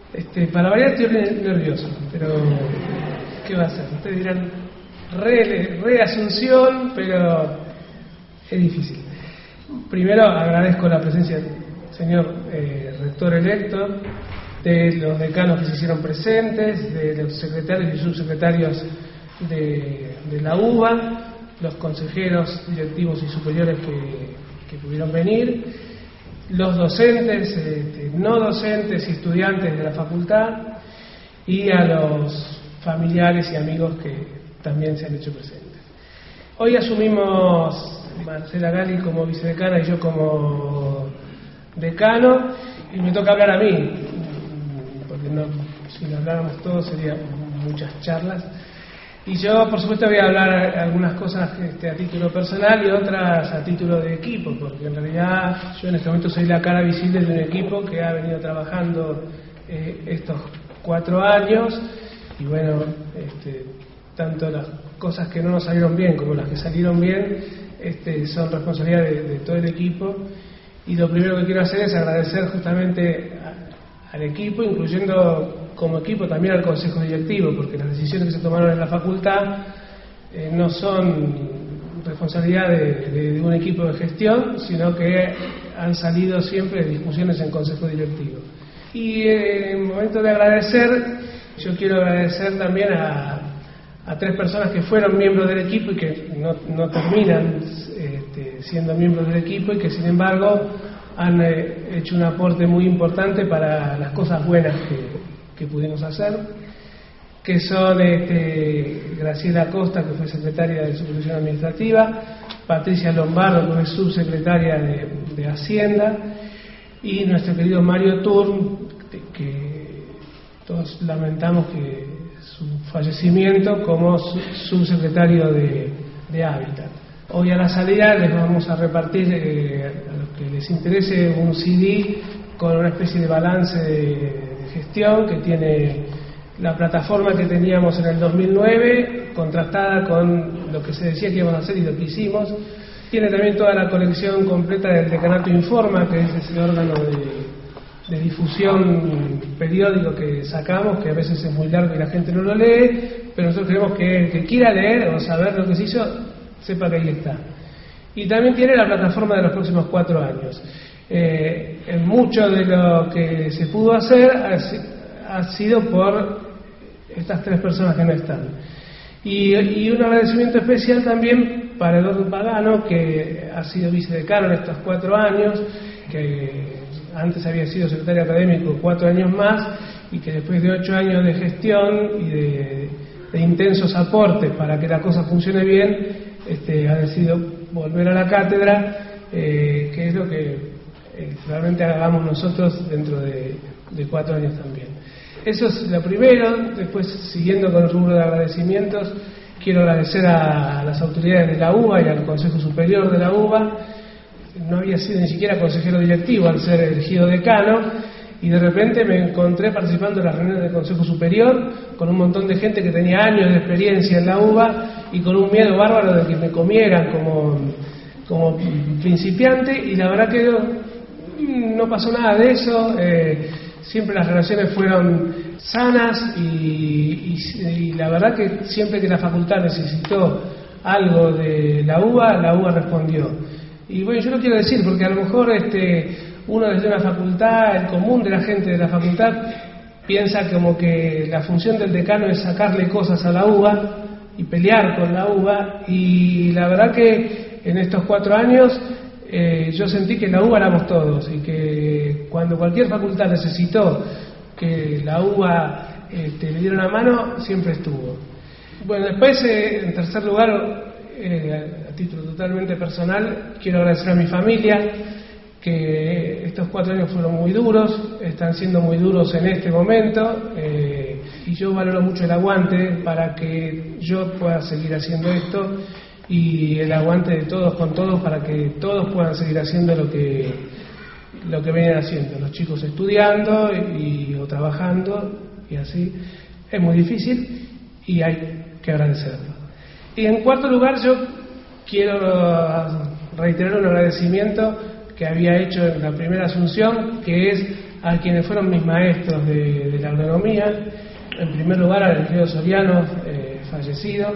Para variar estoy nervioso, pero ¿qué va a hacer? Ustedes dirán reasunción, pero es difícil. Primero agradezco la presencia del señor rector electo, de los decanos que se hicieron presentes, de los secretarios y subsecretarios de la UBA, los consejeros directivos y superiores que pudieron venir, los docentes, no docentes y estudiantes de la facultad, y a los familiares y amigos que también se han hecho presentes. Hoy asumimos Marcela Gali como vicedecana y yo como decano, y me toca hablar a mí, porque si no habláramos todos serían muchas charlas. Y yo, por supuesto, voy a hablar algunas cosas a título personal y otras a título de equipo, porque en realidad yo en este momento soy la cara visible de un equipo que ha venido trabajando estos 4 años, y bueno, tanto las cosas que no nos salieron bien como las que salieron bien son responsabilidad de todo el equipo. Y lo primero que quiero hacer es agradecer justamente al equipo, incluyendo como equipo también al consejo directivo, porque las decisiones que se tomaron en la facultad no son responsabilidad de un equipo de gestión, sino que han salido siempre de discusiones en consejo directivo. Y en el momento de agradecer, yo quiero agradecer también a 3 personas que fueron miembros del equipo y que no terminan siendo miembros del equipo, y que sin embargo han hecho un aporte muy importante para las cosas buenas que pudimos hacer, que son Graciela Costa, que fue secretaria de Supervisión Administrativa, Patricia Lombardo, que fue subsecretaria de Hacienda, y nuestro querido Mario Turn, que todos lamentamos que su fallecimiento como subsecretario de Hábitat. Hoy a la salida les vamos a repartir, a los que les interese, un CD con una especie de balance de gestión que tiene la plataforma que teníamos en el 2009, contrastada con lo que se decía que íbamos a hacer y lo que hicimos. Tiene también toda la colección completa del Decanato Informa, que es ese órgano de difusión periódico que sacamos, que a veces es muy largo y la gente no lo lee, pero nosotros queremos que el que quiera leer o saber lo que se hizo, sepa que ahí está. Y también tiene la plataforma de los próximos 4 años. En mucho de lo que se pudo hacer ha sido por estas 3 personas que no están. Y un agradecimiento especial también para Eduardo Pagano, que ha sido vicedecano en estos 4 años, que antes había sido secretario académico 4 años más, y que después de 8 años de gestión y de intensos aportes para que la cosa funcione bien, ha decidido volver a la cátedra, que es lo que realmente hagamos nosotros dentro de 4 años también. Eso es lo primero. Después, siguiendo con el rubro de agradecimientos, quiero agradecer a las autoridades de la UBA y al Consejo Superior de la UBA. No había sido ni siquiera consejero directivo al ser elegido decano, y de repente me encontré participando en las reuniones del Consejo Superior con un montón de gente que tenía años de experiencia en la UBA, y con un miedo bárbaro de que me comieran como principiante, y la verdad que no pasó nada de eso. Siempre las relaciones fueron sanas, y la verdad que siempre que la facultad necesitó algo de la UBA respondió. Y bueno, yo lo quiero decir porque a lo mejor uno desde una facultad, el común de la gente de la facultad, piensa como que la función del decano es sacarle cosas a la UBA y pelear con la UBA, y la verdad que en estos 4 años yo sentí que la UBA éramos todos, y que cuando cualquier facultad necesitó que la UBA le diera una mano, siempre estuvo. Bueno, después, en tercer lugar, a título totalmente personal, quiero agradecer a mi familia, que estos 4 años fueron muy duros, están siendo muy duros en este momento, y yo valoro mucho el aguante para que yo pueda seguir haciendo esto, y el aguante de todos con todos para que todos puedan seguir haciendo lo que vienen haciendo, los chicos estudiando o trabajando, y así. Es muy difícil y hay que agradecerlo. Y en cuarto lugar, yo quiero reiterar un agradecimiento que había hecho en la primera asunción, que es a quienes fueron mis maestros de la agronomía. En primer lugar al ingeniero Soriano, fallecido,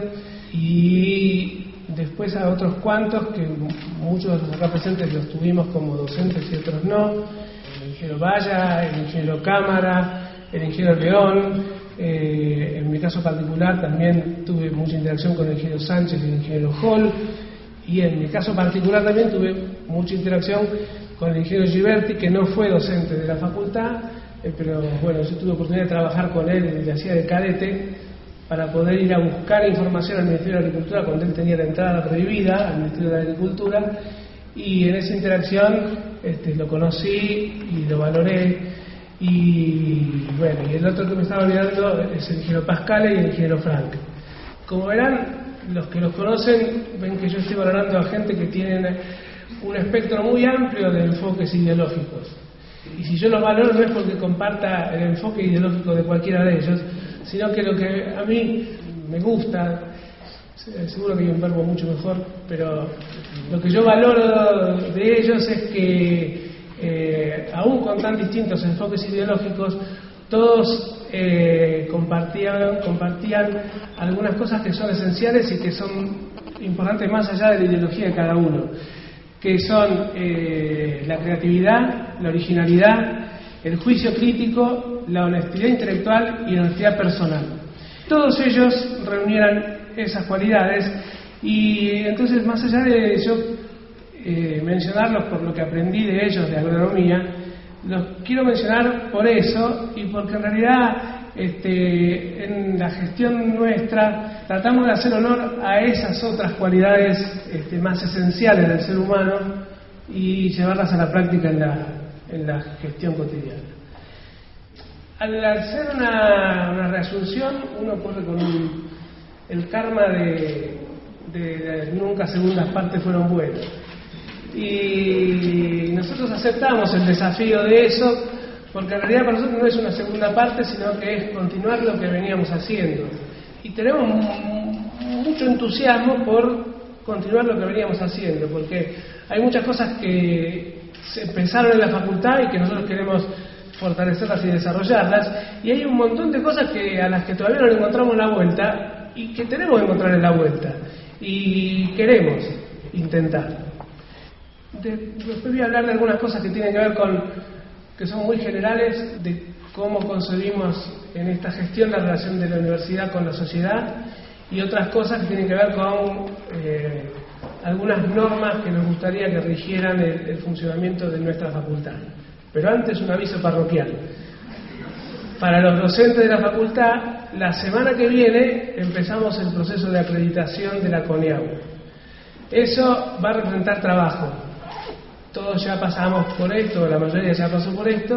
y después a otros cuantos que muchos de los acá presentes los tuvimos como docentes y otros no: el ingeniero Valla, el ingeniero Cámara, el ingeniero León. En mi caso particular también tuve mucha interacción con el ingeniero Sánchez y el ingeniero Hall, y en mi caso particular también tuve mucha interacción con el ingeniero Giberti, que no fue docente de la facultad, pero bueno, yo tuve oportunidad de trabajar con él, le hacía de cadete, para poder ir a buscar información al Ministerio de Agricultura cuando él tenía la entrada prohibida al Ministerio de Agricultura, y en esa interacción lo conocí y lo valoré. Y bueno, y el otro que me estaba olvidando es el ingeniero Pascale y el ingeniero Frank. Como verán, los que los conocen ven que yo estoy valorando a gente que tienen un espectro muy amplio de enfoques ideológicos. Y si yo los valoro no es porque comparta el enfoque ideológico de cualquiera de ellos, sino que lo que a mí me gusta, seguro que hay un verbo mucho mejor, pero lo que yo valoro de ellos es que aún con tan distintos enfoques ideológicos, todos compartían algunas cosas que son esenciales y que son importantes más allá de la ideología de cada uno, que son la creatividad, la originalidad, el juicio crítico, la honestidad intelectual y la honestidad personal. Todos ellos reunieran esas cualidades, y entonces, más allá de yo mencionarlos por lo que aprendí de ellos de agronomía, los quiero mencionar por eso, y porque en realidad en la gestión nuestra tratamos de hacer honor a esas otras cualidades más esenciales del ser humano y llevarlas a la práctica en la gestión cotidiana. Al hacer una reasunción, uno corre con el karma de nunca segundas partes fueron buenas. Y nosotros aceptamos el desafío de eso, porque en realidad para nosotros no es una segunda parte, sino que es continuar lo que veníamos haciendo. Y tenemos mucho entusiasmo por continuar lo que veníamos haciendo, porque hay muchas cosas que se empezaron en la facultad y que nosotros queremos fortalecerlas y desarrollarlas, y hay un montón de cosas a las que todavía no le encontramos la vuelta y que tenemos que encontrarle la vuelta, y queremos intentar. Después voy a hablar de algunas cosas que tienen que ver que son muy generales, de cómo concebimos en esta gestión la relación de la universidad con la sociedad, y otras cosas que tienen que ver con algunas normas que nos gustaría que rigieran el funcionamiento de nuestra facultad. Pero antes, un aviso parroquial. Para los docentes de la facultad, la semana que viene empezamos el proceso de acreditación de la CONEAU. Eso va a representar trabajo. Todos ya pasamos por esto, la mayoría ya pasó por esto,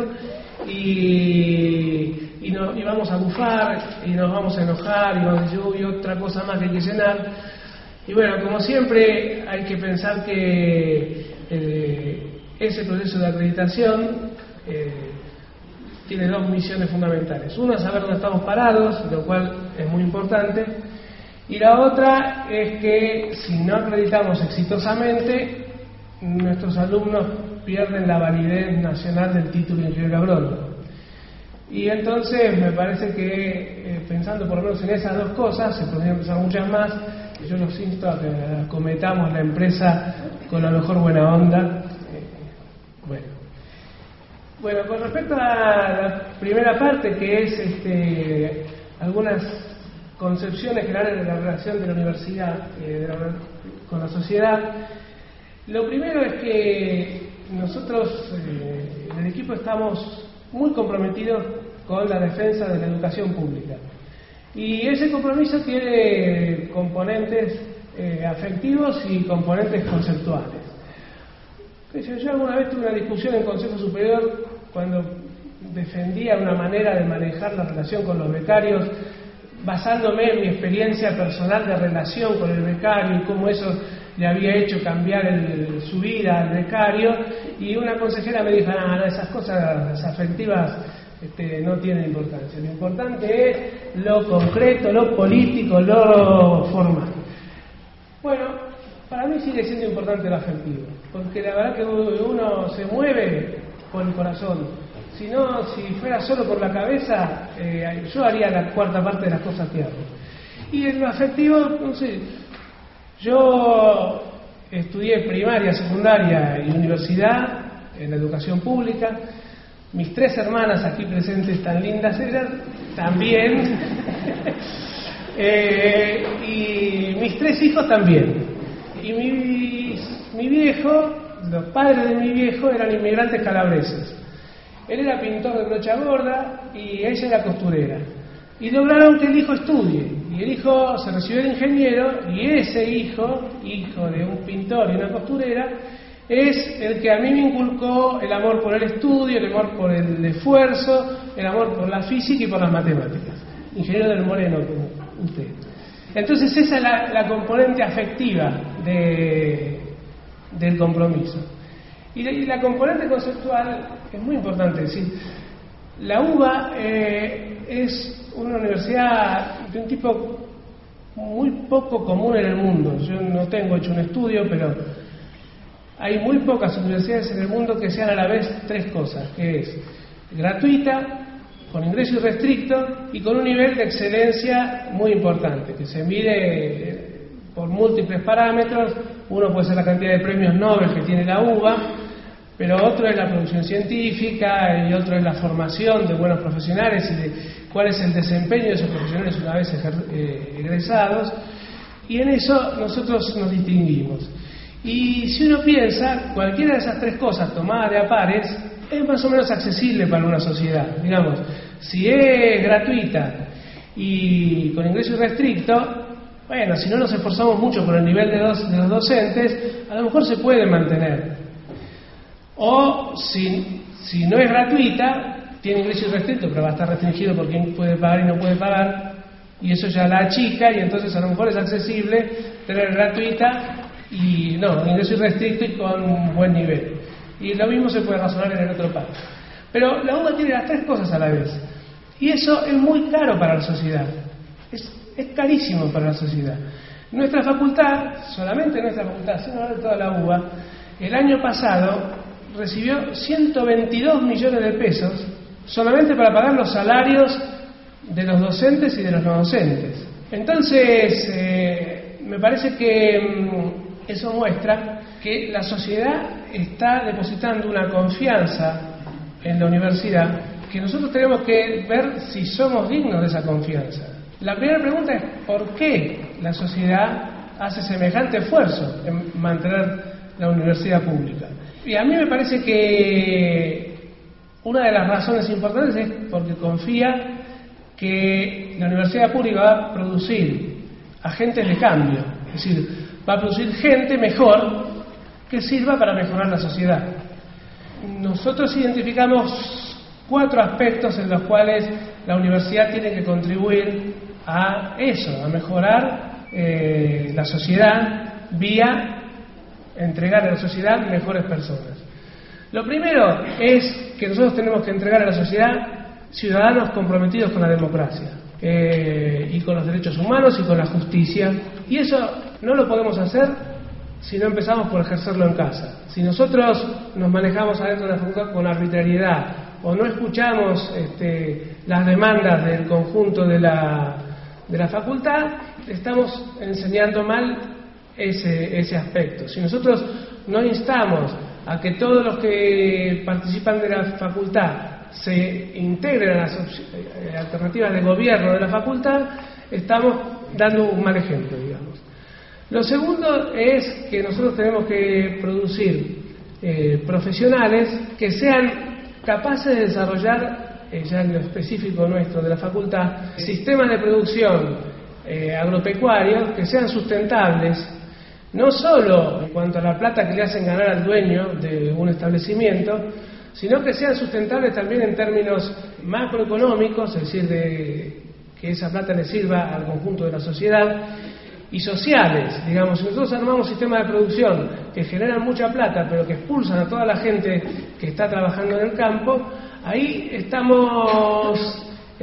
y vamos a bufar, y nos vamos a enojar, y vamos a decir, uy, otra cosa más que hay que llenar. Y bueno, como siempre, hay que pensar que ese proceso de acreditación tiene dos misiones fundamentales. Una es saber dónde estamos parados, lo cual es muy importante, y la otra es que si no acreditamos exitosamente, nuestros alumnos pierden la validez nacional del título de ingeniero agrónomo. Y entonces me parece que pensando por lo menos en esas dos cosas, se podrían pensar muchas más. Yo los insto a que acometamos la empresa con la mejor buena onda. Bueno, con respecto a la primera parte, que es algunas concepciones generales de la relación de la universidad con la sociedad. Lo primero es que nosotros en el equipo estamos muy comprometidos con la defensa de la educación pública, y ese compromiso tiene componentes afectivos y componentes conceptuales. Yo alguna vez tuve una discusión en Consejo Superior cuando defendía una manera de manejar la relación con los becarios, basándome en mi experiencia personal de relación con el becario y cómo eso le había hecho cambiar su vida al becario, y una consejera me dijo, no, esas cosas afectivas no tienen importancia. Lo importante es lo concreto, lo político, lo formal. Bueno, para mí sigue siendo importante lo afectivo, porque la verdad que uno se mueve por el corazón, Si fuera solo por la cabeza, yo haría la cuarta parte de las cosas que hago. Y en lo afectivo, no sé, yo estudié primaria, secundaria y universidad en la educación pública. Mis 3 hermanas aquí presentes, tan lindas ellas, también. Y mis 3 hijos también. Y mi viejo, los padres de mi viejo eran inmigrantes calabreses. Él era pintor de brocha gorda y ella era costurera. Y lograron que el hijo estudie. Y el hijo se recibió de ingeniero, y ese hijo de un pintor y una costurera, es el que a mí me inculcó el amor por el estudio, el amor por el esfuerzo, el amor por la física y por las matemáticas. Ingeniero del Moreno, como usted. Entonces esa es la componente afectiva del compromiso. Y la componente conceptual es muy importante. Es decir, la UBA es una universidad de un tipo muy poco común en el mundo. Yo no tengo hecho un estudio, pero hay muy pocas universidades en el mundo que sean a la vez 3 cosas, que es gratuita, con ingreso irrestricto y con un nivel de excelencia muy importante, que se mide por múltiples parámetros. Uno puede ser la cantidad de premios Nobel que tiene la UBA, pero otro es la producción científica y otro es la formación de buenos profesionales y de cuál es el desempeño de esos profesionales una vez egresados, y en eso nosotros nos distinguimos. Y si uno piensa, cualquiera de esas 3 cosas tomadas de a pares es más o menos accesible para una sociedad. Digamos, si es gratuita y con ingreso irrestricto, bueno, si no nos esforzamos mucho por el nivel de los docentes, a lo mejor se puede mantener. O si no es gratuita, tiene ingreso irrestricto, pero va a estar restringido por quién puede pagar y no puede pagar, y eso ya la achica, y entonces a lo mejor es accesible tener gratuita y no, ingreso irrestricto y con un buen nivel. Y lo mismo se puede razonar en el otro párrafo. Pero la UBA tiene las 3 cosas a la vez, y eso es muy caro para la sociedad. Es carísimo para la sociedad. Nuestra facultad, solamente nuestra facultad, sin hablar de toda la UBA, el año pasado recibió 122 millones de pesos solamente para pagar los salarios de los docentes y de los no docentes. Entonces, me parece que eso muestra que la sociedad está depositando una confianza en la universidad, que nosotros tenemos que ver si somos dignos de esa confianza. La primera pregunta es ¿por qué la sociedad hace semejante esfuerzo en mantener la universidad pública? Y a mí me parece que una de las razones importantes es porque confía que la universidad pública va a producir agentes de cambio, es decir, va a producir gente mejor que sirva para mejorar la sociedad. Nosotros identificamos 4 aspectos en los cuales la universidad tiene que contribuir a eso, a mejorar la sociedad vía entregar a la sociedad mejores personas. Lo primero es que nosotros tenemos que entregar a la sociedad ciudadanos comprometidos con la democracia y con los derechos humanos y con la justicia, y eso no lo podemos hacer si no empezamos por ejercerlo en casa. Si nosotros nos manejamos adentro de la facultad con arbitrariedad o no escuchamos las demandas del conjunto de la facultad, estamos enseñando mal ese aspecto. Si nosotros no instamos a que todos los que participan de la facultad se integren a las alternativas de gobierno de la facultad, estamos dando un mal ejemplo, digamos. Lo segundo es que nosotros tenemos que producir profesionales que sean capaces de desarrollar, ya en lo específico nuestro de la facultad, sistemas de producción agropecuarios que sean sustentables, no solo en cuanto a la plata que le hacen ganar al dueño de un establecimiento, sino que sean sustentables también en términos macroeconómicos, es decir, que esa plata le sirva al conjunto de la sociedad, y sociales. Digamos, si nosotros armamos sistemas de producción que generan mucha plata, pero que expulsan a toda la gente que está trabajando en el campo, ahí estamos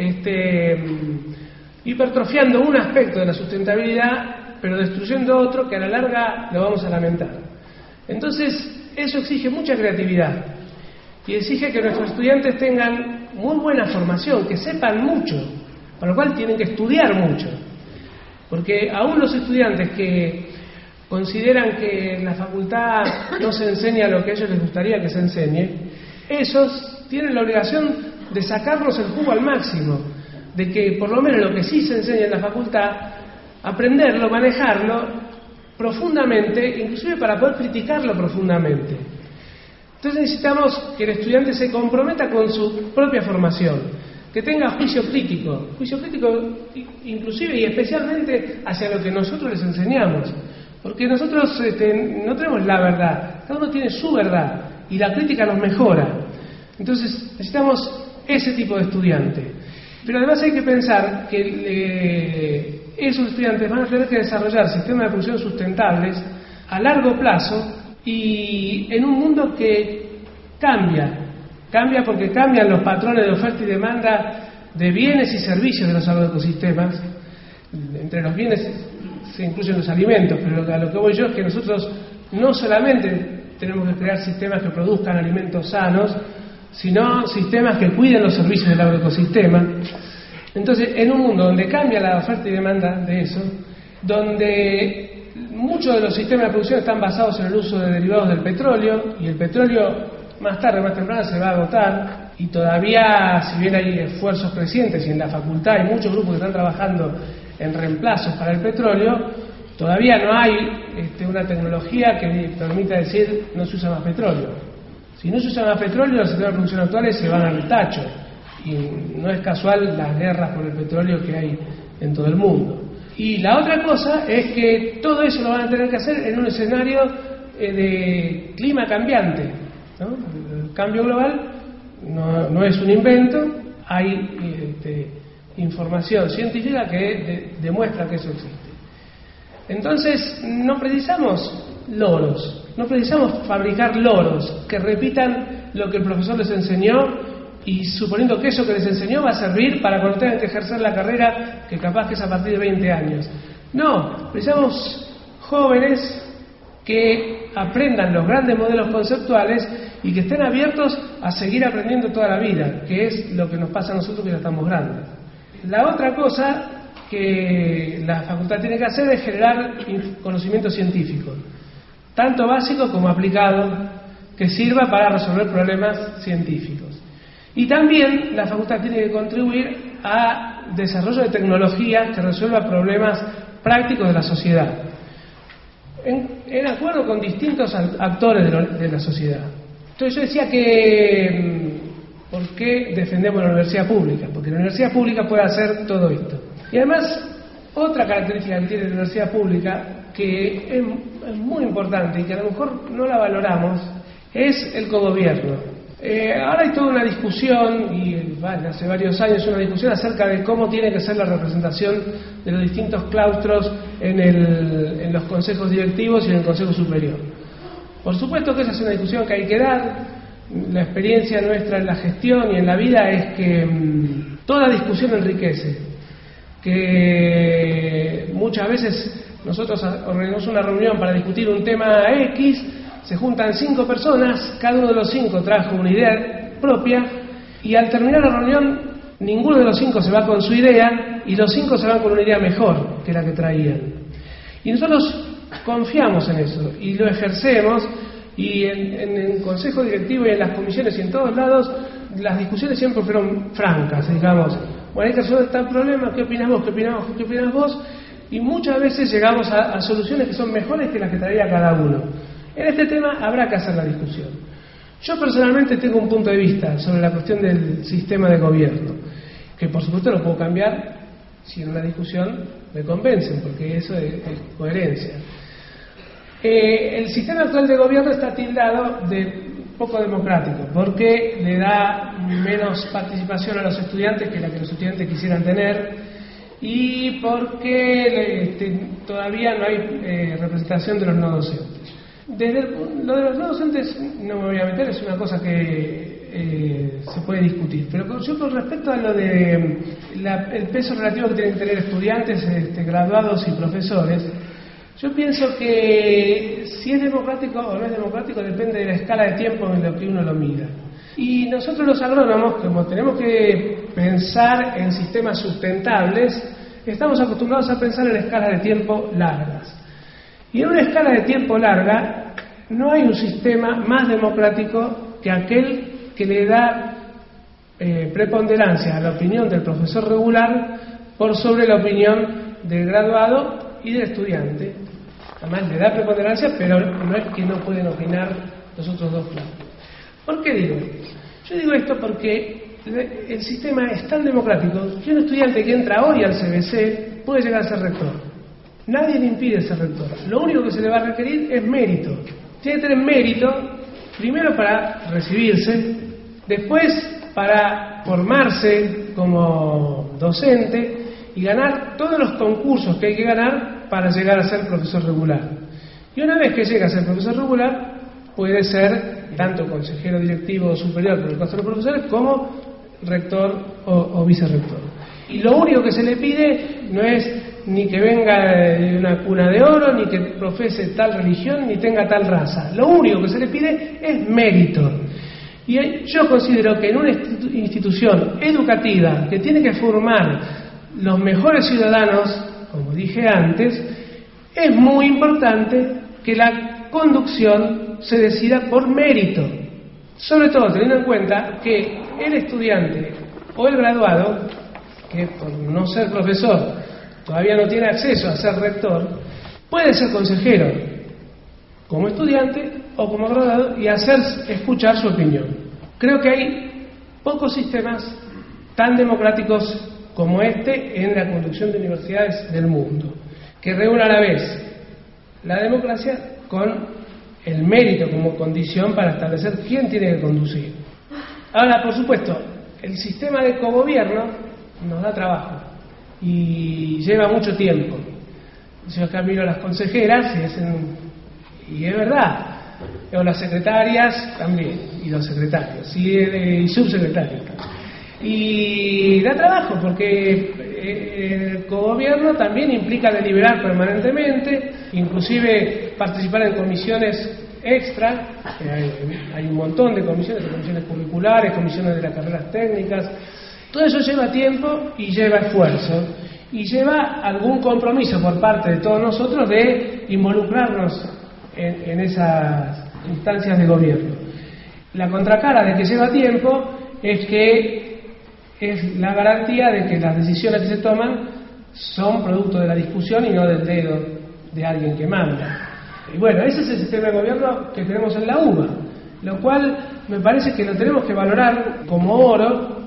hipertrofiando un aspecto de la sustentabilidad, pero destruyendo otro que a la larga lo vamos a lamentar. Entonces, eso exige mucha creatividad. y exige que nuestros estudiantes tengan muy buena formación, que sepan mucho, para lo cual tienen que estudiar mucho. Porque aún los estudiantes que consideran que en la facultad no se enseña lo que a ellos les gustaría que se enseñe, esos tienen la obligación de sacarnos el jugo al máximo, de que por lo menos lo que sí se enseña en la facultad, aprenderlo, manejarlo profundamente, inclusive para poder criticarlo profundamente. Entonces necesitamos que el estudiante se comprometa con su propia formación, que tenga juicio crítico inclusive y especialmente hacia lo que nosotros les enseñamos, porque nosotros no tenemos la verdad, cada uno tiene su verdad y la crítica nos mejora. Entonces necesitamos ese tipo de estudiante. Pero además hay que pensar que esos estudiantes van a tener que desarrollar sistemas de producción sustentables a largo plazo y en un mundo que cambia porque cambian los patrones de oferta y demanda de bienes y servicios de los agroecosistemas. Entre los bienes se incluyen los alimentos, pero a lo que voy yo es que nosotros no solamente tenemos que crear sistemas que produzcan alimentos sanos, sino sistemas que cuiden los servicios del agroecosistema. Entonces, en un mundo donde cambia la oferta y demanda de eso, donde muchos de los sistemas de producción están basados en el uso de derivados del petróleo, y el petróleo más tarde o más temprano se va a agotar, y todavía, si bien hay esfuerzos crecientes, y en la facultad hay muchos grupos que están trabajando en reemplazos para el petróleo, todavía no hay una tecnología que permita decir no se usa más petróleo. Si no se usa más petróleo, los sistemas de producción actuales se van al tacho. Y no es casual las guerras por el petróleo que hay en todo el mundo. Y la otra cosa es que todo eso lo van a tener que hacer en un escenario de clima cambiante, ¿no? El cambio global no es un invento, hay información científica que demuestra que eso existe. Entonces, no precisamos loros, no precisamos fabricar loros que repitan lo que el profesor les enseñó y suponiendo que eso que les enseñó va a servir para cuando tengan que ejercer la carrera que capaz que es a partir de 20 años. No, precisamos jóvenes que aprendan los grandes modelos conceptuales y que estén abiertos a seguir aprendiendo toda la vida, que es lo que nos pasa a nosotros que ya estamos grandes. La otra cosa que la facultad tiene que hacer es generar conocimiento científico, tanto básico como aplicado, que sirva para resolver problemas científicos. Y también la facultad tiene que contribuir a desarrollo de tecnología que resuelva problemas prácticos de la sociedad, en acuerdo con distintos actores de la sociedad. Entonces yo decía que ¿por qué defendemos la universidad pública? Porque la universidad pública puede hacer todo esto. Y además, otra característica que tiene la universidad pública, que es muy importante y que a lo mejor no la valoramos, es el cogobierno. Ahora hay toda una discusión, y hace varios años una discusión acerca de cómo tiene que ser la representación de los distintos claustros en los consejos directivos y en el Consejo Superior. Por supuesto que esa es una discusión que hay que dar. La experiencia nuestra en la gestión y en la vida es que toda discusión enriquece, que muchas veces nosotros organizamos una reunión para discutir un tema X, se juntan 5 personas, cada uno de los 5 trajo una idea propia y al terminar la reunión ninguno de los 5 se va con su idea y los 5 se van con una idea mejor que la que traían. Y nosotros confiamos en eso y lo ejercemos, y en el consejo directivo y en las comisiones y en todos lados las discusiones siempre fueron francas, digamos, bueno, hay que resolver tal problema, ¿qué opinas vos? ¿Qué opinas vos? Y muchas veces llegamos a soluciones que son mejores que las que traía cada uno. En este tema habrá que hacer la discusión. Yo personalmente tengo un punto de vista sobre la cuestión del sistema de gobierno, que por supuesto lo puedo cambiar si en una discusión me convencen, porque eso es coherencia. El sistema actual de gobierno está tildado de poco democrático, porque le da menos participación a los estudiantes que la que los estudiantes quisieran tener, y porque todavía no hay representación de los no docentes. Lo de los no docentes no me voy a meter, es una cosa que se puede discutir, pero yo con respecto a lo de el peso relativo que tienen que tener estudiantes, graduados y profesores, yo pienso que si es democrático o no es democrático depende de la escala de tiempo en la que uno lo mira. Y nosotros los agrónomos, como tenemos que pensar en sistemas sustentables, estamos acostumbrados a pensar en escalas de tiempo largas. Y en una escala de tiempo larga no hay un sistema más democrático que aquel que le da preponderancia a la opinión del profesor regular por sobre la opinión del graduado y del estudiante. Además le da preponderancia, pero no es que no pueden opinar los otros dos planos. ¿Por qué digo esto? Yo digo esto porque el sistema es tan democrático que un estudiante que entra hoy al CBC puede llegar a ser rector. Nadie le impide ser rector. Lo único que se le va a requerir es mérito. Tiene que tener mérito, primero para recibirse, después para formarse como docente y ganar todos los concursos que hay que ganar para llegar a ser profesor regular. Y una vez que llega a ser profesor regular, puede ser tanto consejero directivo superior por el caso de los profesores como rector o vicerrector. Y lo único que se le pide no es ni que venga de una cuna de oro, ni que profese tal religión, ni tenga tal raza. Lo único que se le pide es mérito. Y yo considero que en una institución educativa que tiene que formar los mejores ciudadanos, como dije antes, es muy importante que la conducción se decida por mérito. Sobre todo teniendo en cuenta que el estudiante o el graduado, que por no ser profesor todavía no tiene acceso a ser rector, puede ser consejero como estudiante o como graduado y hacer escuchar su opinión. Creo que hay pocos sistemas tan democráticos como este en la conducción de universidades del mundo, que reúne a la vez la democracia con el mérito como condición para establecer quién tiene que conducir. Ahora, por supuesto, el sistema de cogobierno nos da trabajo y lleva mucho tiempo. Yo acá miro a las consejeras y es verdad, o las secretarias también, y los secretarios, y subsecretarios. Y da trabajo porque el cogobierno también implica deliberar permanentemente, inclusive participar en comisiones extra, hay un montón de comisiones curriculares, comisiones de las carreras técnicas. Todo eso lleva tiempo y lleva esfuerzo y lleva algún compromiso por parte de todos nosotros de involucrarnos en esas instancias de gobierno. La contracara de que lleva tiempo es que es la garantía de que las decisiones que se toman son producto de la discusión y no del dedo de alguien que manda. Y bueno, ese es el sistema de gobierno que tenemos en la UBA, lo cual me parece que lo tenemos que valorar como oro,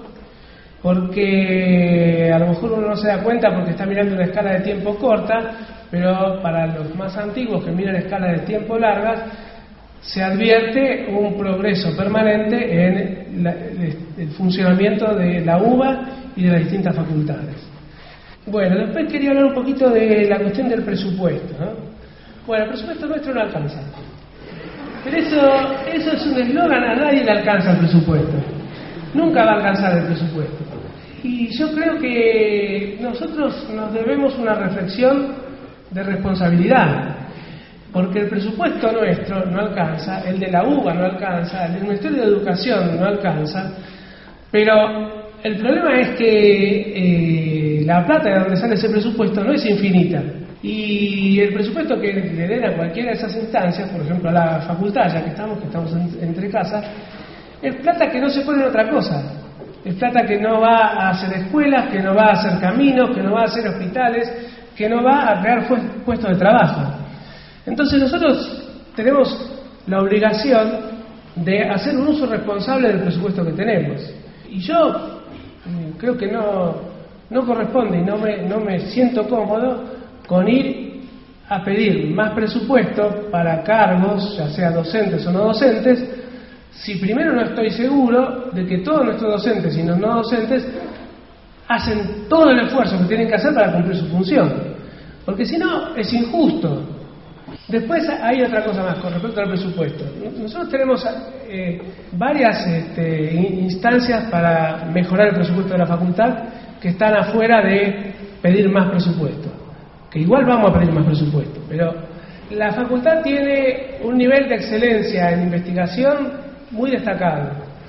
porque a lo mejor uno no se da cuenta porque está mirando una escala de tiempo corta, pero para los más antiguos que miran escalas de tiempo largas, se advierte un progreso permanente en el funcionamiento de la UBA y de las distintas facultades. Bueno, después quería hablar un poquito de la cuestión del presupuesto, ¿no? Bueno, el presupuesto nuestro no alcanza. Pero eso es un eslogan, a nadie le alcanza el presupuesto. Nunca va a alcanzar el presupuesto. Y yo creo que nosotros nos debemos una reflexión de responsabilidad. Porque el presupuesto nuestro no alcanza, el de la UBA no alcanza, el del Ministerio de Educación no alcanza, pero el problema es que la plata de donde sale ese presupuesto no es infinita. Y el presupuesto que le den a cualquiera de esas instancias, por ejemplo a la facultad, ya que estamos entre casas, es plata que no se pone en otra cosa. Es plata que no va a hacer escuelas, que no va a hacer caminos, que no va a hacer hospitales, que no va a crear puestos de trabajo. Entonces nosotros tenemos la obligación de hacer un uso responsable del presupuesto que tenemos. Y yo creo que no corresponde y no me siento cómodo con ir a pedir más presupuesto para cargos, ya sea docentes o no docentes, si primero no estoy seguro de que todos nuestros docentes y los no docentes hacen todo el esfuerzo que tienen que hacer para cumplir su función. Porque si no, es injusto. Después hay otra cosa más con respecto al presupuesto. Nosotros tenemos varias instancias para mejorar el presupuesto de la facultad que están afuera de pedir más presupuesto. Que igual vamos a pedir más presupuesto, pero la facultad tiene un nivel de excelencia en investigación muy destacado.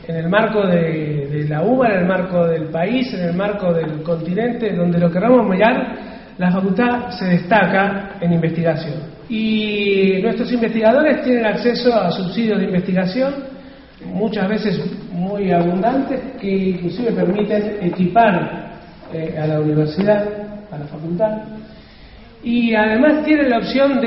en el marco de la UBA, en el marco del país, en el marco del continente, donde lo queramos mirar, la facultad se destaca en investigación. Y nuestros investigadores tienen acceso a subsidios de investigación, muchas veces muy abundantes, que inclusive permiten equipar a la universidad, a la facultad. Y además tienen la opción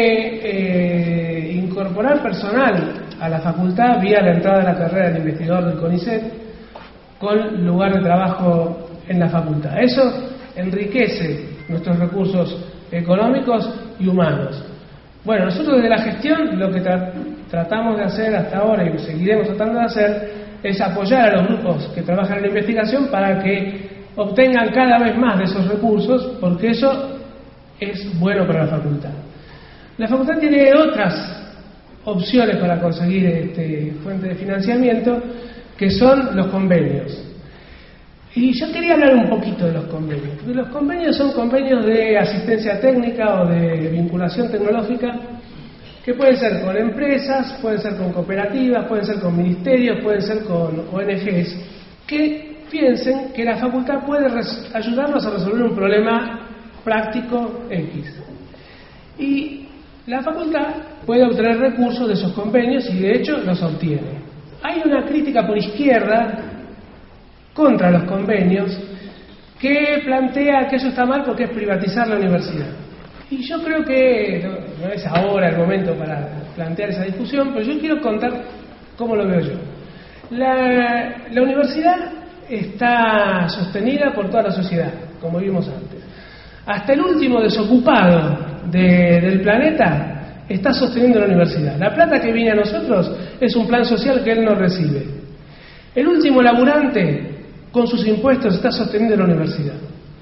de incorporar personal a la facultad vía la entrada a la carrera de investigador del CONICET con lugar de trabajo en la facultad. Eso enriquece nuestros recursos económicos y humanos. Bueno, nosotros desde la gestión lo que tratamos de hacer hasta ahora y seguiremos tratando de hacer es apoyar a los grupos que trabajan en la investigación para que obtengan cada vez más de esos recursos, porque eso es bueno para la facultad. La facultad tiene otras opciones para conseguir fuente de financiamiento, que son los convenios. Y yo quería hablar un poquito de los convenios. Los convenios son convenios de asistencia técnica o de vinculación tecnológica, que pueden ser con empresas, pueden ser con cooperativas, pueden ser con ministerios, pueden ser con ONGs, que piensen que la facultad puede ayudarnos a resolver un problema práctico X. Y la facultad puede obtener recursos de esos convenios y de hecho los obtiene. Hay una crítica por izquierda contra los convenios que plantea que eso está mal porque es privatizar la universidad. Y yo creo que no es ahora el momento para plantear esa discusión, pero yo quiero contar cómo lo veo yo. La universidad está sostenida por toda la sociedad, como vimos antes. Hasta el último desocupado del planeta está sosteniendo la universidad. La plata que viene a nosotros es un plan social que él no recibe. El último laburante con sus impuestos está sosteniendo la universidad.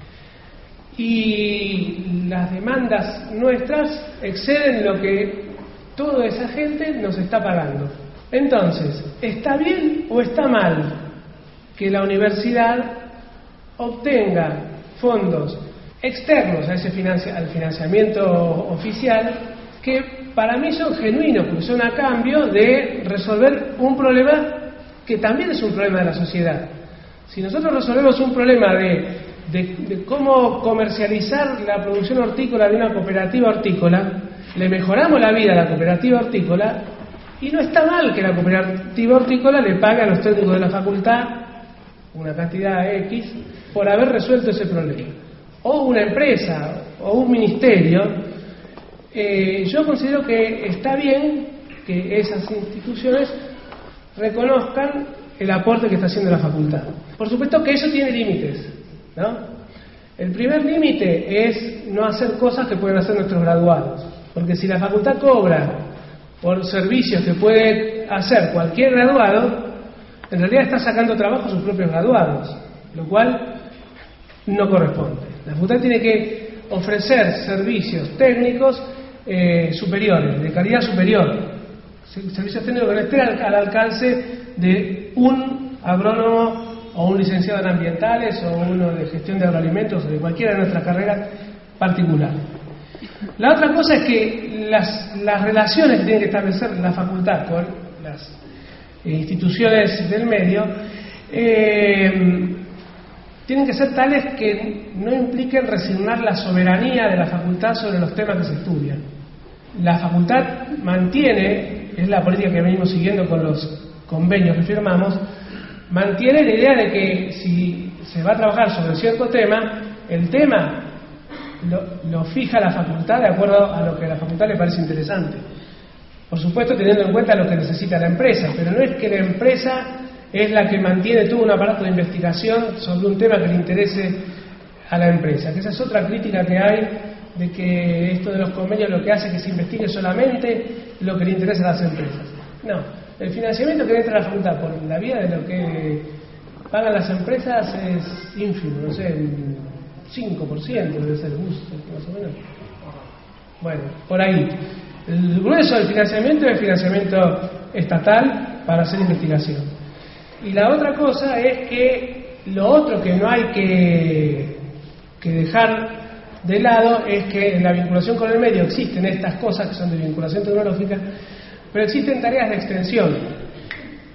Y las demandas nuestras exceden lo que toda esa gente nos está pagando. Entonces, ¿está bien o está mal que la universidad obtenga fondos externos a al financiamiento oficial, que para mí son genuinos, porque son a cambio de resolver un problema que también es un problema de la sociedad? Si nosotros resolvemos un problema de cómo comercializar la producción hortícola de una cooperativa hortícola, le mejoramos la vida a la cooperativa hortícola, y no está mal que la cooperativa hortícola le pague a los técnicos de la facultad una cantidad X por haber resuelto ese problema. O una empresa, o un ministerio. Yo considero que está bien que esas instituciones reconozcan el aporte que está haciendo la facultad. Por supuesto que eso tiene límites, ¿no? El primer límite es no hacer cosas que pueden hacer nuestros graduados, porque si la facultad cobra por servicios que puede hacer cualquier graduado, en realidad está sacando trabajo a sus propios graduados, lo cual no corresponde. La facultad tiene que ofrecer servicios técnicos superiores, de calidad superior, servicios técnicos que estén al alcance de un agrónomo o un licenciado en ambientales o uno de gestión de agroalimentos o de cualquiera de nuestras carreras particulares. La otra cosa es que las relaciones que tiene que establecer la facultad con las instituciones del medio tienen que ser tales que no impliquen resignar la soberanía de la facultad sobre los temas que se estudian. La facultad mantiene, es la política que venimos siguiendo con los convenios que firmamos, mantiene la idea de que si se va a trabajar sobre cierto tema, el tema lo fija la facultad de acuerdo a lo que a la facultad le parece interesante. Por supuesto teniendo en cuenta lo que necesita la empresa, pero no es que la empresa es la que mantiene todo un aparato de investigación sobre un tema que le interese a la empresa, que esa es otra crítica que hay, de que esto de los convenios lo que hace es que se investigue solamente lo que le interesa a las empresas. No, el financiamiento que entra a la facultad por la vía de lo que pagan las empresas es ínfimo, no sé, un 5% debe ser justo, más o menos. Bueno, por ahí. El grueso del financiamiento es el financiamiento estatal para hacer investigación. Y la otra cosa es que lo otro que no hay que dejar de lado es que en la vinculación con el medio existen estas cosas que son de vinculación tecnológica, pero existen tareas de extensión.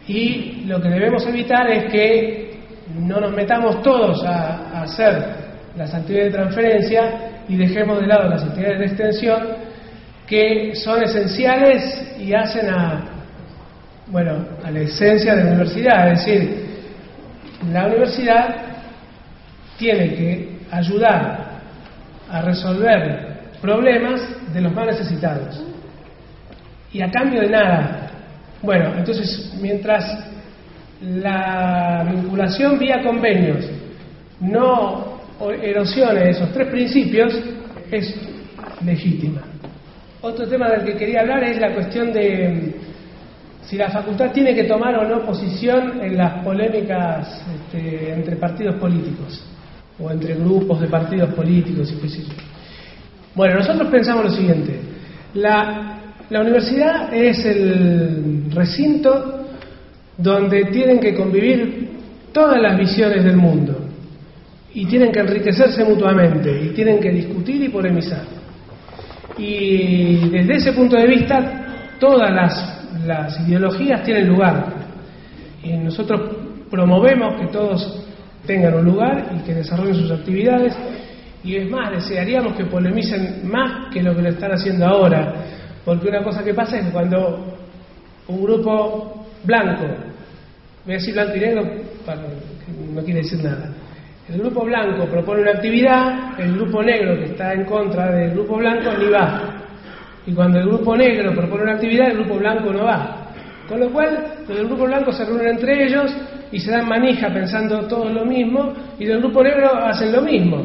Y lo que debemos evitar es que no nos metamos todos a hacer las actividades de transferencia y dejemos de lado las actividades de extensión, que son esenciales y hacen a la esencia de la universidad. Es decir, la universidad tiene que ayudar a resolver problemas de los más necesitados, y a cambio de nada. Bueno, entonces, mientras la vinculación vía convenios no erosione esos tres principios, es legítima. Otro tema del que quería hablar es la cuestión de si la facultad tiene que tomar o no posición en las polémicas entre partidos políticos o entre grupos de partidos políticos y qué sé yo. Bueno, nosotros pensamos lo siguiente: la universidad es el recinto donde tienen que convivir todas las visiones del mundo y tienen que enriquecerse mutuamente y tienen que discutir y polemizar. Y desde ese punto de vista, todas las ideologías tienen lugar, y nosotros promovemos que todos tengan un lugar y que desarrollen sus actividades, y es más, desearíamos que polemicen más que lo que lo están haciendo ahora, porque una cosa que pasa es que cuando un grupo blanco, voy a decir blanco y negro, no quiere decir nada, el grupo blanco propone una actividad, el grupo negro que está en contra del grupo blanco ni va. Y cuando el grupo negro propone una actividad, el grupo blanco no va. Con lo cual, los del grupo blanco se reúnen entre ellos y se dan manija pensando todos lo mismo, y del grupo negro hacen lo mismo.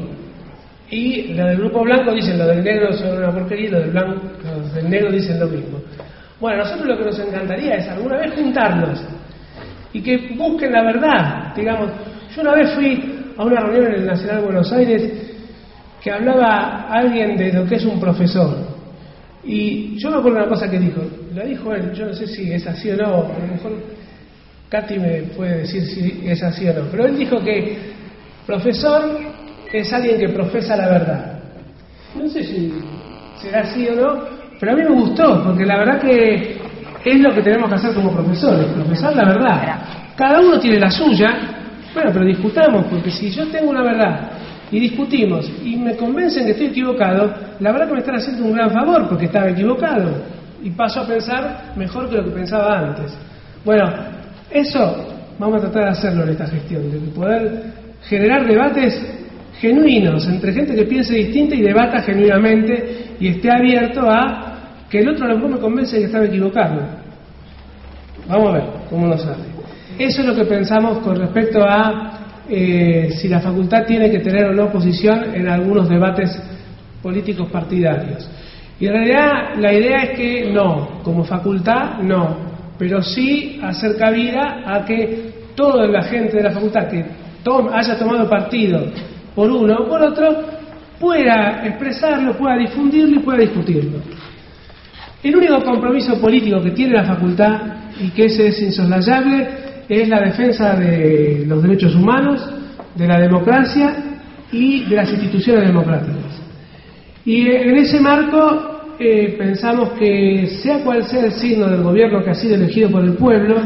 Y los del grupo blanco dicen lo del negro son una porquería, y los del negro dicen lo mismo. Bueno, a nosotros lo que nos encantaría es alguna vez juntarnos y que busquen la verdad. Digamos, yo una vez fui a una reunión en el Nacional Buenos Aires que hablaba alguien de lo que es un profesor. Y yo me acuerdo una cosa que dijo, la dijo él, yo no sé si es así o no, a lo mejor Katy me puede decir si es así o no, pero él dijo que profesor es alguien que profesa la verdad. No sé si será así o no, pero a mí me gustó, porque la verdad que es lo que tenemos que hacer como profesores, profesar la verdad. Cada uno tiene la suya, bueno, pero discutamos, porque si yo tengo una verdad y discutimos y me convencen que estoy equivocado, la verdad que me están haciendo un gran favor porque estaba equivocado y paso a pensar mejor que lo que pensaba antes. Bueno, eso vamos a tratar de hacerlo en esta gestión, de poder generar debates genuinos entre gente que piense distinta y debata genuinamente y esté abierto a que el otro a lo mejor me convence de que estaba equivocado. Vamos a ver cómo nos sale. Eso es lo que pensamos con respecto a si la facultad tiene que tener o no posición en algunos debates políticos partidarios. Y en realidad la idea es que no, como facultad no, pero sí hacer cabida a que toda la gente de la facultad que haya tomado partido por uno o por otro pueda expresarlo, pueda difundirlo y pueda discutirlo. El único compromiso político que tiene la facultad, y que ese es insoslayable, es la defensa de los derechos humanos, de la democracia y de las instituciones democráticas. Y en ese marco pensamos que, sea cual sea el signo del gobierno que ha sido elegido por el pueblo,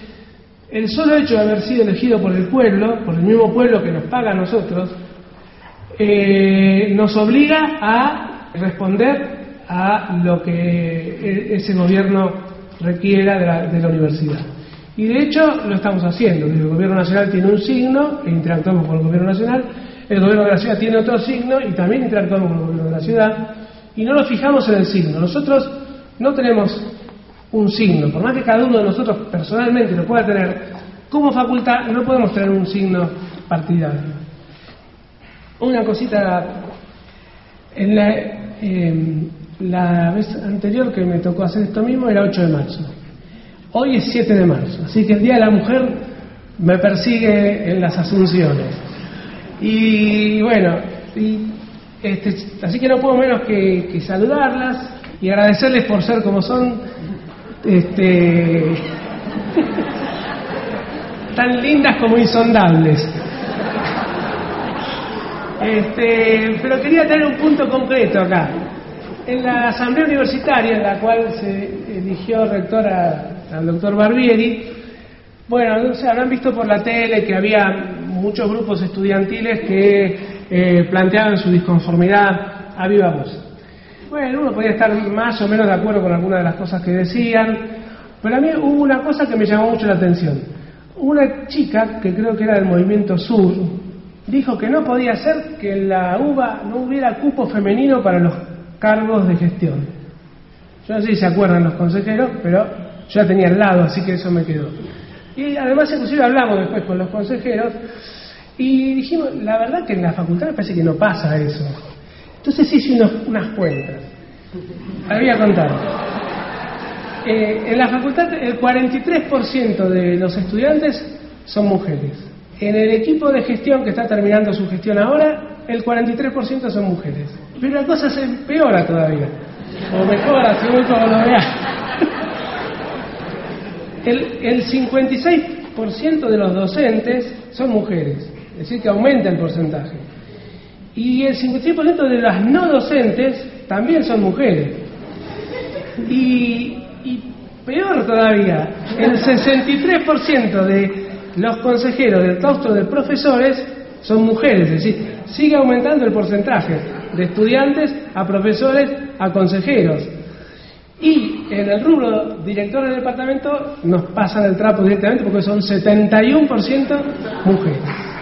el solo hecho de haber sido elegido por el pueblo, por el mismo pueblo que nos paga a nosotros, nos obliga a responder a lo que ese gobierno requiera de la universidad. Y de hecho lo estamos haciendo. El gobierno nacional tiene un signo e interactuamos con el gobierno nacional, el gobierno de la ciudad tiene otro signo y también interactuamos con el gobierno de la ciudad, y no nos fijamos en el signo. Nosotros no tenemos un signo, por más que cada uno de nosotros personalmente lo pueda tener, como facultad no podemos tener un signo partidario. Una cosita, en la vez anterior que me tocó hacer esto mismo era 8 de marzo. Hoy es 7 de marzo, así que el Día de la Mujer me persigue en las Asunciones. Y bueno, así que no puedo menos que saludarlas y agradecerles por ser como son, tan lindas como insondables. Pero quería tener un punto concreto acá. En la asamblea universitaria, en la cual se eligió rector al doctor Barbieri, Bueno, o sea, habrán visto por la tele que había muchos grupos estudiantiles que planteaban su disconformidad a viva voz. Bueno, uno podía estar más o menos de acuerdo con algunas de las cosas que decían, pero a mí hubo una cosa que me llamó mucho la atención. Una chica, que creo que era del Movimiento Sur, dijo que no podía ser que en la UBA no hubiera cupo femenino para los cargos de gestión. Yo no sé si se acuerdan los consejeros, pero yo la tenía al lado, así que eso me quedó. Y además inclusive hablamos después con los consejeros y dijimos, la verdad que en la facultad me parece que no pasa eso. Entonces hice unas cuentas. Les voy a contar. En la facultad el 43% de los estudiantes son mujeres. En el equipo de gestión que está terminando su gestión ahora, el 43% son mujeres. Pero la cosa se empeora todavía. O mejora, según como lo vean. El 56% de los docentes son mujeres. Es decir, que aumenta el porcentaje. Y el 56% de las no docentes también son mujeres. Y peor todavía, el 63% de los consejeros del claustro de profesores son mujeres, es decir, sigue aumentando el porcentaje de estudiantes a profesores a consejeros. Y en el rubro director del departamento nos pasan el trapo directamente porque son 71% mujeres.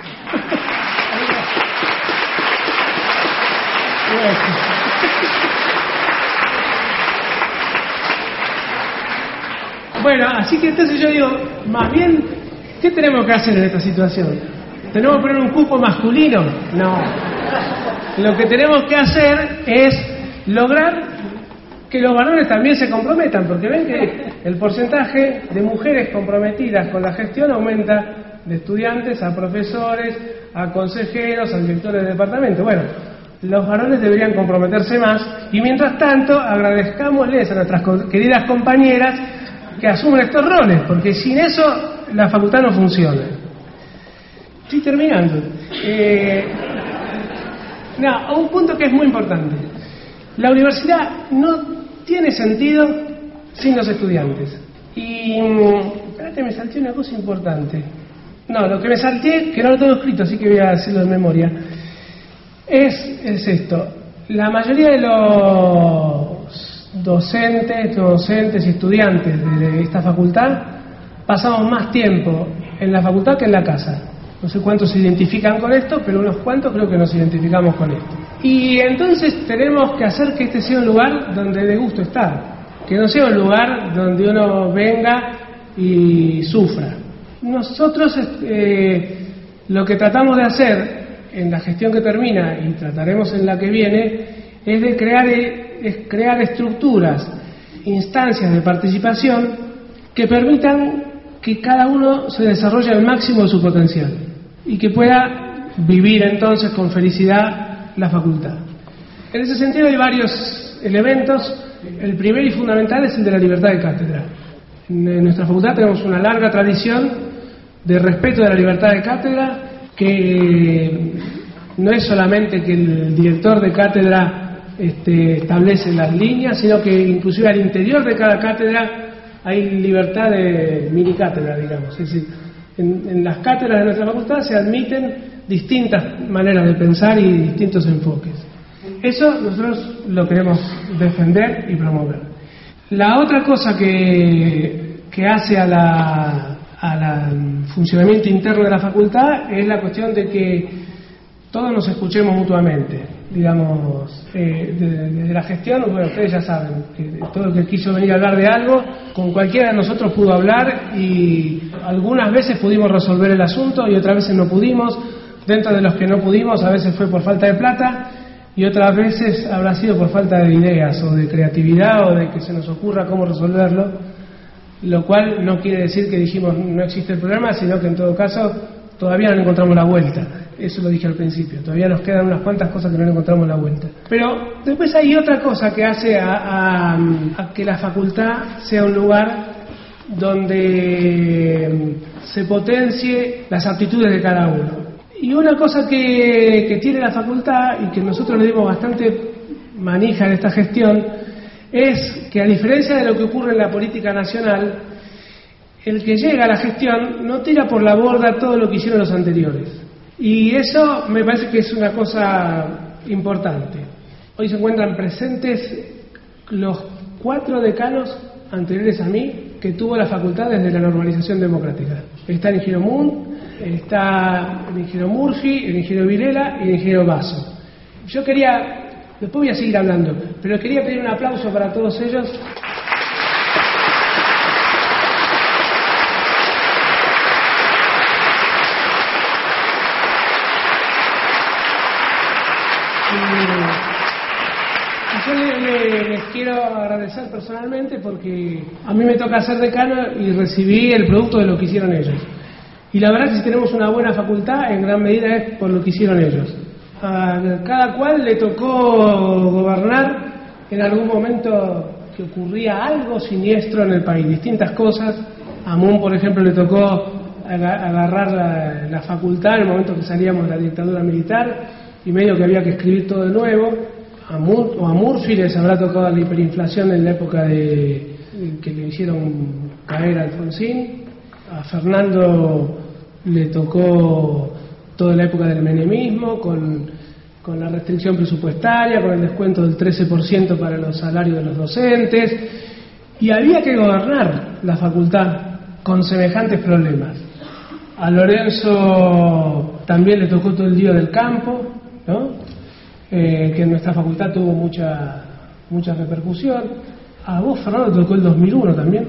Bueno, así que entonces yo digo, más bien, ¿qué tenemos que hacer en esta situación? ¿Tenemos que poner un cupo masculino? No. Lo que tenemos que hacer es lograr que los varones también se comprometan, porque ven que el porcentaje de mujeres comprometidas con la gestión aumenta de estudiantes a profesores, a consejeros, a directores de departamento. Bueno, los varones deberían comprometerse más y mientras tanto agradezcámosles a nuestras queridas compañeras que asumen estos roles, porque sin eso la facultad no funciona. Estoy terminando. A un punto que es muy importante. La universidad no tiene sentido sin los estudiantes. Y espérate, me salté una cosa importante. No, lo que me salté, que no lo tengo escrito, así que voy a decirlo de memoria, es esto. La mayoría de los docentes y estudiantes de esta facultad pasamos más tiempo en la facultad que en la casa. No sé cuántos se identifican con esto, pero unos cuantos creo que nos identificamos con esto. Y entonces tenemos que hacer que este sea un lugar donde dé gusto estar, que no sea un lugar donde uno venga y sufra. Nosotros lo que tratamos de hacer en la gestión que termina y trataremos en la que viene es de crear estructuras, instancias de participación que permitan que cada uno se desarrolle al máximo de su potencial y que pueda vivir entonces con felicidad la facultad. En ese sentido hay varios elementos. El primero y fundamental es el de la libertad de cátedra. En nuestra facultad tenemos una larga tradición de respeto de la libertad de cátedra, que no es solamente que el director de cátedra establece las líneas, sino que inclusive al interior de cada cátedra hay libertad de mini cátedra, digamos. Es decir, en las cátedras de nuestra facultad se admiten distintas maneras de pensar y distintos enfoques. Eso nosotros lo queremos defender y promover. La otra cosa que hace al funcionamiento interno de la facultad es la cuestión de que todos nos escuchemos mutuamente. Digamos, desde la gestión, bueno, ustedes ya saben, que todo el que quiso venir a hablar de algo, con cualquiera de nosotros pudo hablar y algunas veces pudimos resolver el asunto y otras veces no pudimos. Dentro de los que no pudimos, a veces fue por falta de plata y otras veces habrá sido por falta de ideas o de creatividad o de que se nos ocurra cómo resolverlo, lo cual no quiere decir que dijimos no existe el problema, sino que en todo caso todavía no encontramos la vuelta. Eso lo dije al principio, todavía nos quedan unas cuantas cosas que no encontramos la vuelta. Pero después hay otra cosa que hace a que la facultad sea un lugar donde se potencie las aptitudes de cada uno. Y una cosa que tiene la facultad y que nosotros le dimos bastante manija en esta gestión es que, a diferencia de lo que ocurre en la política nacional, el que llega a la gestión no tira por la borda todo lo que hicieron los anteriores. Y eso me parece que es una cosa importante. Hoy se encuentran presentes los 4 decanos anteriores a mí que tuvo la facultad desde la normalización democrática. Está el ingeniero Moon, está el ingeniero Murphy, el ingeniero Vilela y el ingeniero Basso. Yo quería, después voy a seguir hablando, pero quería pedir un aplauso para todos ellos. Yo les quiero agradecer personalmente porque a mí me toca ser decano y recibí el producto de lo que hicieron ellos. Y la verdad que si tenemos una buena facultad, en gran medida es por lo que hicieron ellos. A cada cual le tocó gobernar en algún momento que ocurría algo siniestro en el país, distintas cosas. A Moon, por ejemplo, le tocó agarrar la facultad en el momento que salíamos de la dictadura militar y medio que había que escribir todo de nuevo. A Murphy les habrá tocado la hiperinflación en la época que le hicieron caer a Alfonsín. A Fernando le tocó toda la época del menemismo, con la restricción presupuestaria, con el descuento del 13% para los salarios de los docentes. Y había que gobernar la facultad con semejantes problemas. A Lorenzo también le tocó todo el lío del campo, ¿no? Que en nuestra facultad tuvo mucha repercusión. A vos, Fernando, te tocó el 2001 también.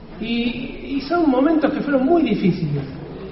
Y son momentos que fueron muy difíciles.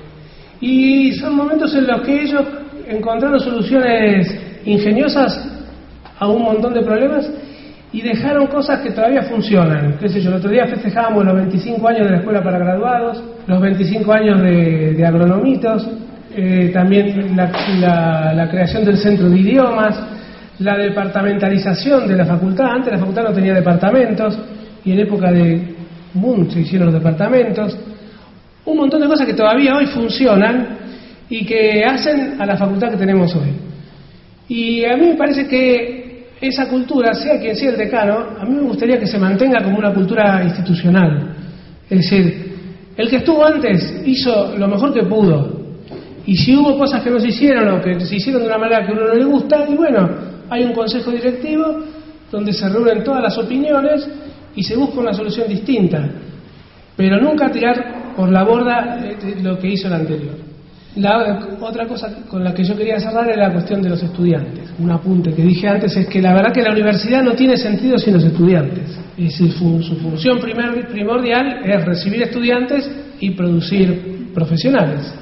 Y son momentos en los que ellos encontraron soluciones ingeniosas a un montón de problemas y dejaron cosas que todavía funcionan. Qué sé yo, el otro día festejábamos los 25 años de la escuela para graduados, los 25 años de agronomitos, también la creación del centro de idiomas, la departamentalización de la facultad. Antes la facultad no tenía departamentos y en época de Moon se hicieron los departamentos. Un montón de cosas que todavía hoy funcionan y que hacen a la facultad que tenemos hoy. Y a mí me parece que esa cultura, sea quien sea el decano, a mí me gustaría que se mantenga como una cultura institucional. Es decir, el que estuvo antes hizo lo mejor que pudo. Y si hubo cosas que no se hicieron o que se hicieron de una manera que a uno no le gusta, y bueno, hay un consejo directivo donde se reúnen todas las opiniones y se busca una solución distinta, pero nunca tirar por la borda lo que hizo el anterior. Otra cosa con la que yo quería cerrar era la cuestión de los estudiantes. Un apunte que dije antes es que la verdad que la universidad no tiene sentido sin los estudiantes. Es decir, su función primordial es recibir estudiantes y producir profesionales.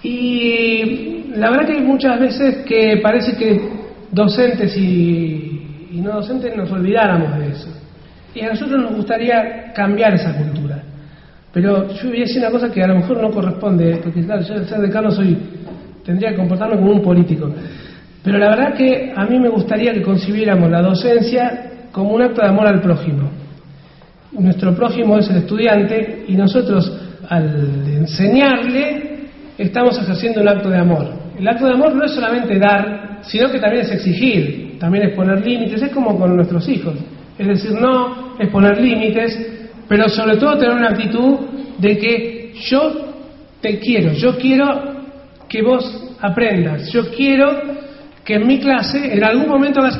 Y la verdad que hay muchas veces que parece que docentes y no docentes nos olvidáramos de eso. Y a nosotros nos gustaría cambiar esa cultura. Pero yo voy a decir una cosa que a lo mejor no corresponde, porque claro, yo al ser decano tendría que comportarme como un político. Pero la verdad que a mí me gustaría que concibiéramos la docencia como un acto de amor al prójimo. Nuestro prójimo es el estudiante y nosotros al enseñarle estamos ejerciendo un acto de amor. El acto de amor no es solamente dar, sino que también es exigir, también es poner límites, es como con nuestros hijos. Es decir, no es poner límites, pero sobre todo tener una actitud de que yo te quiero, yo quiero que vos aprendas, yo quiero que en mi clase en algún momento hagas,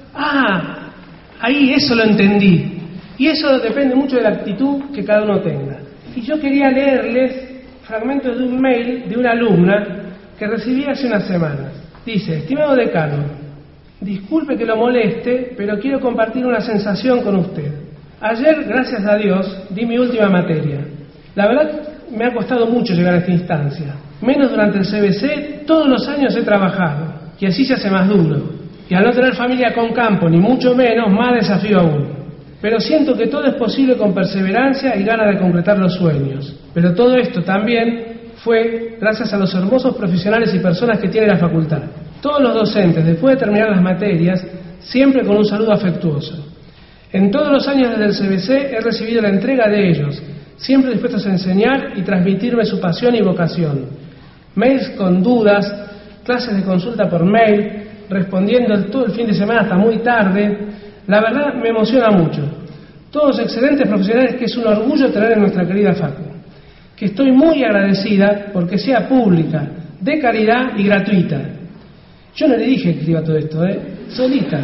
ahí eso lo entendí. Y eso depende mucho de la actitud que cada uno tenga. Y yo quería leerles fragmentos de un mail de una alumna que recibí hace unas semanas. Dice: estimado decano, disculpe que lo moleste, pero quiero compartir una sensación con usted. Ayer, gracias a Dios, di mi última materia. La verdad me ha costado mucho llegar a esta instancia. Menos durante el CBC, todos los años he trabajado, y así se hace más duro. Y al no tener familia con campo, ni mucho menos, más desafío aún. Pero siento que todo es posible con perseverancia y ganas de concretar los sueños. Pero todo esto también fue gracias a los hermosos profesionales y personas que tiene la facultad. Todos los docentes, después de terminar las materias, siempre con un saludo afectuoso. En todos los años desde el CBC he recibido la entrega de ellos, siempre dispuestos a enseñar y transmitirme su pasión y vocación. Mails con dudas, clases de consulta por mail, respondiendo todo el fin de semana hasta muy tarde. La verdad me emociona mucho. Todos excelentes profesionales que es un orgullo tener en nuestra querida facu. que estoy muy agradecida porque sea pública, de caridad y gratuita. Yo no le dije que escriba todo esto, solita.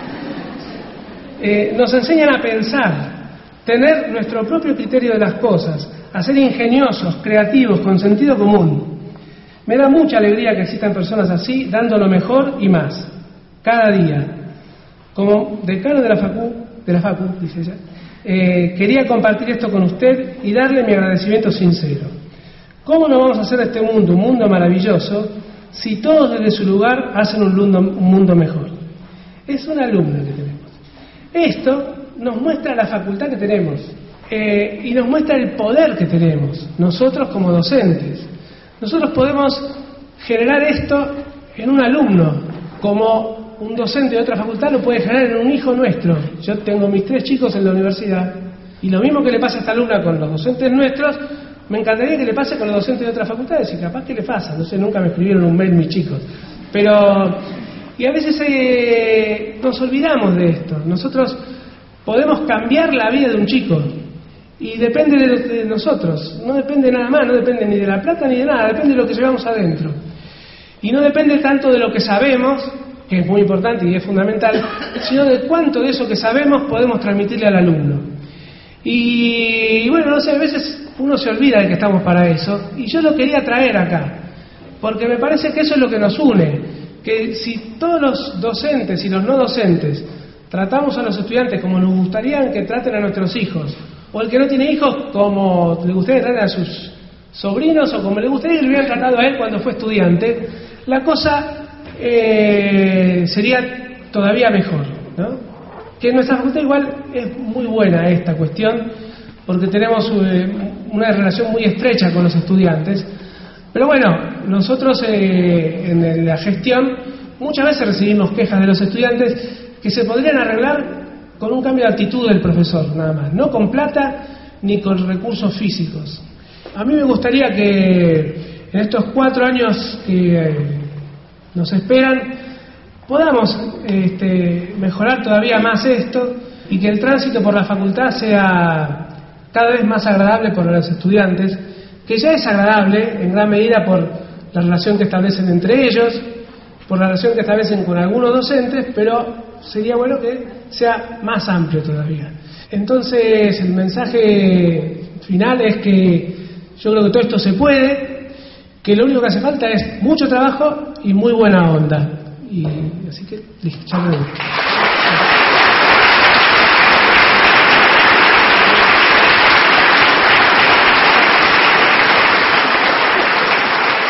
Nos enseñan a pensar, tener nuestro propio criterio de las cosas, a ser ingeniosos, creativos, con sentido común. Me da mucha alegría que existan personas así, dando lo mejor y más, cada día. Como decano de la Facu, dice ella, quería compartir esto con usted y darle mi agradecimiento sincero. ¿Cómo no vamos a hacer de este mundo un mundo maravilloso si todos desde su lugar hacen un mundo mejor? Es una alumna que tenemos. Esto nos muestra la facultad que tenemos y nos muestra el poder que tenemos nosotros como docentes. Nosotros podemos generar esto en un alumno, como un docente de otra facultad lo puede generar en un hijo nuestro. Yo tengo mis 3 chicos en la universidad y lo mismo que le pasa a esta alumna con los docentes nuestros, me encantaría que le pase con los docentes de otras facultades y capaz que le pasa, no sé, nunca me escribieron un mail mis chicos. Pero, y a veces nos olvidamos de esto. Nosotros podemos cambiar la vida de un chico y depende de nosotros, no depende nada más, no depende ni de la plata ni de nada, depende de lo que llevamos adentro. Y no depende tanto de lo que sabemos, que es muy importante y es fundamental, sino de cuánto de eso que sabemos podemos transmitirle al alumno. Y bueno, no sé, a veces uno se olvida de que estamos para eso, y yo lo quería traer acá, porque me parece que eso es lo que nos une, que si todos los docentes y los no docentes tratamos a los estudiantes como nos gustaría que traten a nuestros hijos, o el que no tiene hijos como le gustaría que traten a sus sobrinos, o como le gustaría que le hubieran tratado a él cuando fue estudiante, la cosa sería todavía mejor, ¿no? Que en nuestra facultad igual es muy buena esta cuestión, porque tenemos una relación muy estrecha con los estudiantes, pero bueno, nosotros en la gestión muchas veces recibimos quejas de los estudiantes que se podrían arreglar con un cambio de actitud del profesor, nada más, no con plata ni con recursos físicos. A mí me gustaría que en estos 4 años que nos esperan podamos mejorar todavía más esto y que el tránsito por la facultad sea cada vez más agradable por los estudiantes, que ya es agradable en gran medida por la relación que establecen entre ellos, por la relación que establecen con algunos docentes, pero sería bueno que sea más amplio todavía. Entonces el mensaje final es que yo creo que todo esto se puede, que lo único que hace falta es mucho trabajo y muy buena onda. Y así que listo, ya me gusta.